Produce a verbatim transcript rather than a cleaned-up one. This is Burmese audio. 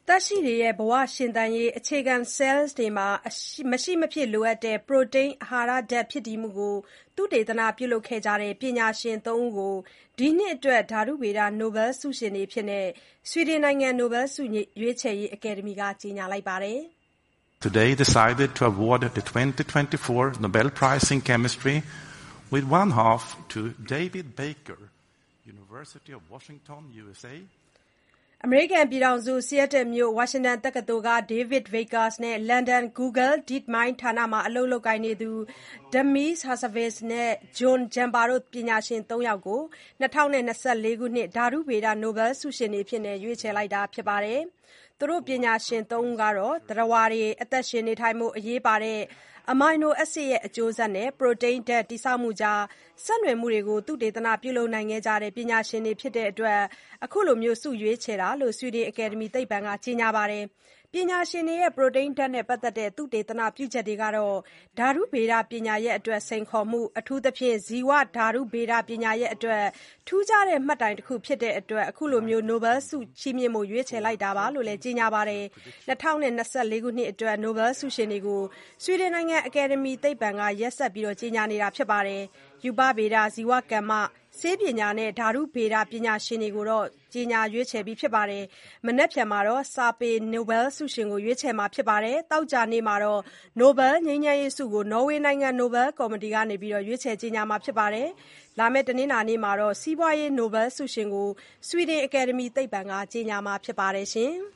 သက်ရှိတွေရဲ့ဘဝရှင်သန်ရေးအခြေခံ cells တွေမှာမရှိမဖြစ်လိုအပ်တဲ့ ပရိုတိန်းအာဟာရဓာတ်ဖြစ်တည်မှုကိုသုတေသနပြုလုပ်ခဲ့ကြတဲ့ပညာရှင်သုံးဦးကိုဒီနှစ်အတွက်ဓာတုဗေဒနိုဘယ်ဆုရှင်တွေအဖြစ် ဆွီဒင်နိုင်ငံနိုဘယ်ဆုရွေးချယ်ရေးအကယ်ဒမီကကြေညာလိုက်ပါတယ်။ Today decided to award the twenty twenty-four Nobel Prize in Chemistry with one half to David Baker, University of Washington, U S A. အမေရိကန်ပြည်ထောင်စု Seattle မြို့ ဝါရှင်တန်တက္ကသိုလ်က David Bakers နဲ့ လန်ဒန် Google DeepMind ဌာနမှာအလုပ်လုပ်ကိုင်နေသူ Demis Hassabis နဲ့ John Jumper တို့ပညာရှင်သုံးယောက်ကို ၂၀၂၄ ခုနှစ် ဓာတုဗေဒနိုဘယ်ဆုရှင်တွေအဖြစ်ရွေးချယ်လိုက်တာပါ။ သူတို့ပညာရှင်သုံးဦးကတော့ သတ္တဝါတွေအသက်ရှင်နေထိုင်ဖို့အရေးပါတဲ့ အမိုင်နိုအက်ဆစ်ရဲ့အကျိုးဆက်နဲ့ ပရိုတိန်းဓာတ်တည်ဆောက်မှုကြားဆက်နွယ်မှုတွေကိုသုတေသနပြုလုပ်နိုင်ခဲ့ကြတဲ့ပညာရှင်တွေဖြစ်တဲ့အတွက် အခုလိုဆုရွေးချယ်တာလို့ ဆွီဒင်အကယ်ဒမီသိပ္ပံကကြေညာပါတယ်။ ပညာရှင်တွေရဲ့ပရိုတိန်းဓာတ်နဲ့ပတ်သက်တဲ့သုတေသနပြုချက်တွေဟာ ဓာတုဗေဒပညာရပ်အတွက်စိန်ခေါ်မှု၊ အထူးသဖြင့် ဇီဝဓာတုဗေဒပညာရပ်အတွက် ထူးခြားတဲ့မှတ်တိုင်တခုဖြစ်တဲ့အတွက် အခုလိုနိုဘယ်ဆုချီးမြှင့်ဖို့ရွေးချယ်လိုက်တာလို့လည်းကြေညာပါတယ်။ ၂၀၂၄ ခုနှစ်အတွက်နိုဘယ်ဆုရှင်တွေကို ဆွီဒင်နိုင်ငံအကယ်ဒမီသိပ္ပံကရက်ဆက်ကြေညာနေတာပါ။ ရူပဗေဒ၊ ဇီဝကမ္မ၊ ဆေးပညာနဲ့ ဓာတုဗေဒပညာရှင်တွေကိုတော့ကြေညာရွေးချယ်ပြီးဖြစ်ပါတယ်။ မနက်ဖြန်မှာတော့ စာပေနိုဘယ်ဆုရှင်ကိုရွေးချယ်မှာဖြစ်ပြီးသောကြာနေ့မှာတော့ နိုဘယ်ငြိမ်းချမ်းရေးဆုကို နော်ဝေနိုင်ငံနိုဘယ်ကော်မတီကရွေးချယ်ကြေညာမှာဖြစ်ပါတယ်။ လာမယ့်တနင်္လာနေ့မှာတော့ စီးပွားရေးနိုဘယ်ဆုရှင်ကို ဆွီဒင်အကယ်ဒမီသိပ္ပံကကြေညာမှာဖြစ်ပါတယ်။